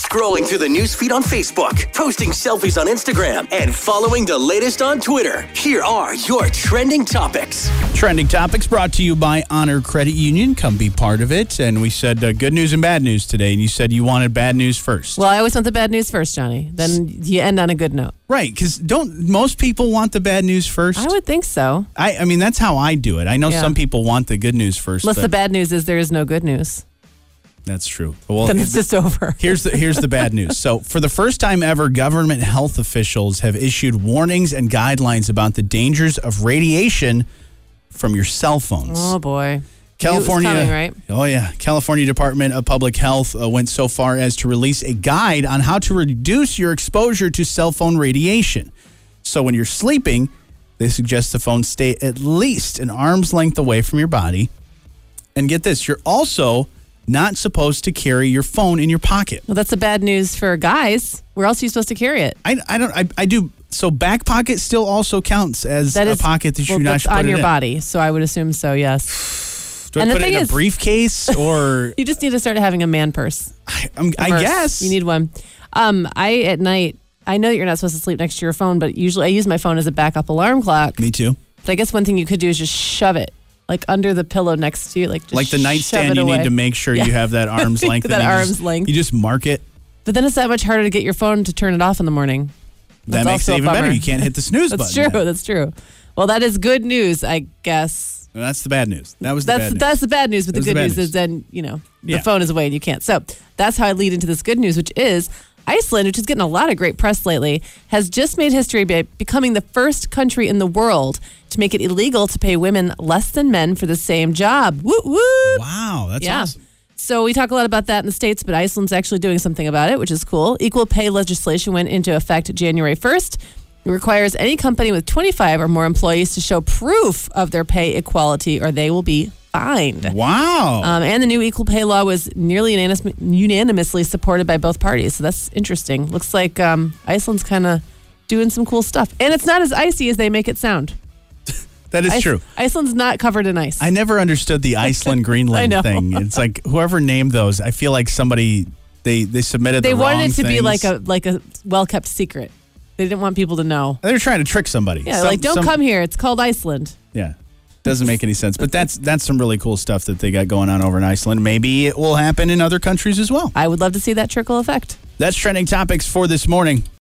scrolling through the newsfeed on Facebook, posting selfies on Instagram, and following the latest on Twitter. Here are your trending topics. Trending topics brought to you by Honor Credit Union. Come be part of it. And we said good news and bad news today. And you said you wanted bad news first. Well, I always want the bad news first, Johnny. Then you end on a good note. Right, because don't most people want the bad news first? I would think so. I mean, that's how I do it. I know some people want the good news first. Unless the bad news is there is no good news. That's true. Well, then it's just over. Here's the bad news. So, for the first time ever, government health officials have issued warnings and guidelines about the dangers of radiation from your cell phones. Oh, boy. California, it was coming, right? Oh, yeah. California Department of Public Health went so far as to release a guide on how to reduce your exposure to cell phone radiation. So, when you're sleeping, they suggest the phone stay at least an arm's length away from your body. And get this, you're also not supposed to carry your phone in your pocket. Well, that's the bad news for guys. Where else are you supposed to carry it? I do. So back pocket still also counts as a pocket that you're not supposed to put on your in. body. So I would assume so, yes. Do I put it in a briefcase or? You just need to start having a man purse. I guess. You need one. At night, I know that you're not supposed to sleep next to your phone, but usually I use my phone as a backup alarm clock. Me too. But I guess one thing you could do is just shove it. Like under the pillow next to you. Like the nightstand, you need to make sure you have that arm's length. length. You just mark it. But then it's that much harder to get your phone to turn it off in the morning. That makes it even better. You can't hit the snooze button. That's true. Well, that is good news, I guess. Well, that's the bad news. That's the bad news, but the good news is then, the phone is away and you can't. So that's how I lead into this good news, which is Iceland, which is getting a lot of great press lately, has just made history by becoming the first country in the world to make it illegal to pay women less than men for the same job. Woo woo! Wow, that's awesome. So we talk a lot about that in the States, but Iceland's actually doing something about it, which is cool. Equal pay legislation went into effect January 1st. It requires any company with 25 or more employees to show proof of their pay equality or they will be fined. Wow. And the new equal pay law was nearly unanimously supported by both parties. So that's interesting. Looks like Iceland's kind of doing some cool stuff. And it's not as icy as they make it sound. That is true. Iceland's not covered in ice. I never understood the Iceland-Greenland thing. It's like whoever named those, I feel like somebody, they submitted the wrong They wanted it to be things. like a well-kept secret. They didn't want people to know. They were trying to trick somebody. Yeah, don't come here. It's called Iceland. Yeah. Doesn't make any sense. But that's some really cool stuff that they got going on over in Iceland. Maybe it will happen in other countries as well. I would love to see that trickle effect. That's Trending Topics for this morning.